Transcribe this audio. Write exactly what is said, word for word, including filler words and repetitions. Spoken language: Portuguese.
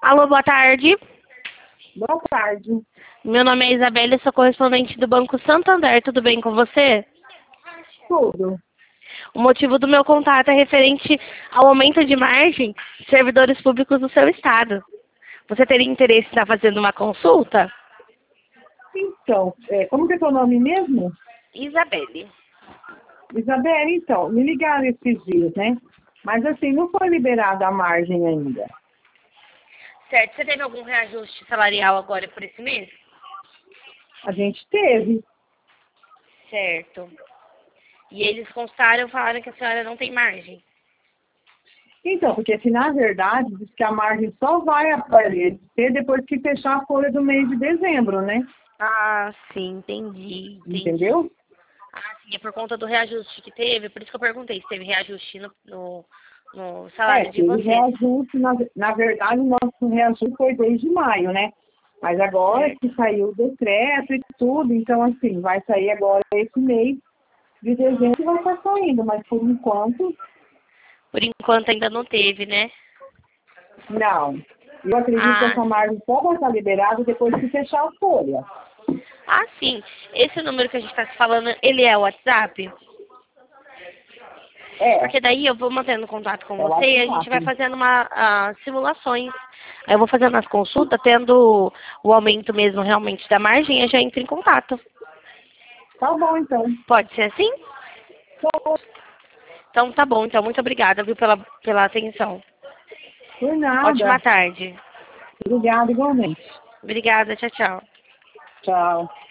Alô, boa tarde. Boa tarde. Meu nome é Isabelle, sou correspondente do Banco Santander. Tudo bem com você? Tudo. O motivo do meu contato é referente ao aumento de margem de servidores públicos do seu estado. Você teria interesse em estar fazendo uma consulta? Então, é, como que é seu nome mesmo? Isabelle. Isabela, então, me ligaram esses dias, né? Mas assim, não foi liberada a margem ainda. Certo. Você teve algum reajuste salarial agora por esse mês? A gente teve. Certo. E eles constaram, falaram que a senhora não tem margem. Então, porque assim, na verdade, diz que a margem só vai aparecer depois que fechar a folha do mês de dezembro, né? Ah, sim, entendi. entendi. Entendeu? Ah, sim, é por conta do reajuste que teve, por isso que eu perguntei se teve reajuste no, no, no salário É, de teve vocês. reajuste, na, na verdade, o nosso reajuste foi desde maio, né? Mas agora Certo. que saiu o decreto e tudo, então assim, vai sair agora esse mês de dezembro que vai estar saindo, mas por enquanto, Por enquanto ainda não teve, né? não. Eu acredito que Ah, essa margem só vai estar liberada depois que fechar a folha. ah, sim. Esse número que a gente está se falando, ele é o WhatsApp? É, Porque daí eu vou mantendo contato com é o você e a gente vai WhatsApp. fazendo uma ah, simulações. Aí eu vou fazendo as consultas, tendo o aumento mesmo realmente da margem, eu já entro em contato. Tá bom, então. Pode ser assim? Então tá bom, então muito obrigada, viu, pela, pela atenção. Por Ótima nada. tarde. Obrigada igualmente. Obrigada, tchau, tchau. Tchau.